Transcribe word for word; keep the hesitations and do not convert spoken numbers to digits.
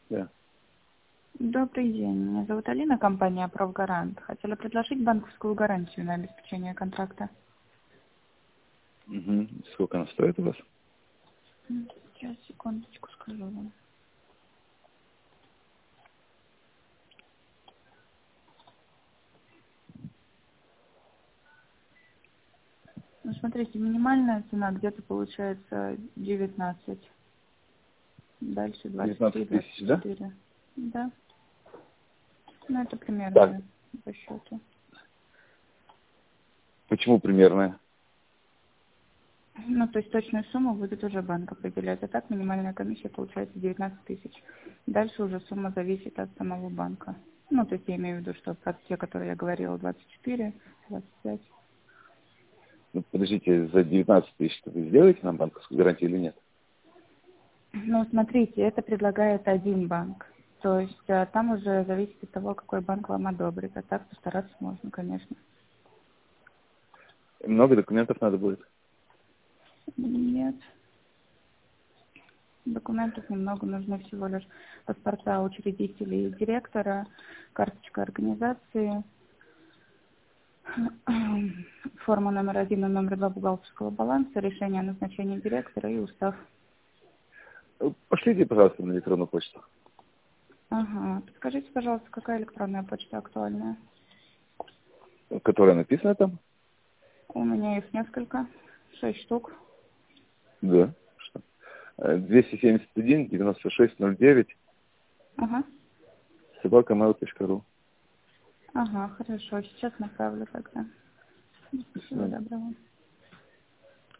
Да. Добрый день. Меня зовут Алина, компания «Профгарант». Хотела предложить банковскую гарантию на обеспечение контракта. Угу. Сколько она стоит у вас? Сейчас, секундочку, скажу вам. Ну, смотрите, минимальная цена где-то получается девятнадцать. Дальше двадцать три, девятнадцать двадцать тысяч, да? четыре. Да. Ну, это Так. примерно по счету. Почему примерная? Ну, то есть точную сумму будет уже банк определять. А так минимальная комиссия получается девятнадцать тысяч. Дальше уже сумма зависит от самого банка. Ну, то есть я имею в виду, что про те, которые я говорила, двадцать четыре, двадцать пять. Ну, подождите, за девятнадцать тысяч вы сделаете нам банковскую гарантию или нет? Ну, смотрите, это предлагает один банк. То есть а, там уже зависит от того, какой банк вам одобрит. А так постараться можно, конечно. Много документов надо будет? Нет, документов немного, нужны всего лишь паспорта учредителей и директора, карточка организации, форма номер один и номер два бухгалтерского баланса, решение о назначении директора и устав. Пошлите, пожалуйста, на электронную почту. Ага. Подскажите, пожалуйста, какая электронная почта актуальная? Которая написана там? У меня их несколько, шесть штук. Да. Что? Э, двести семьдесят один девяносто шесть ноль девять Ага. собака mail точка ру. Ага, хорошо. Сейчас направлю тогда. Всего доброго.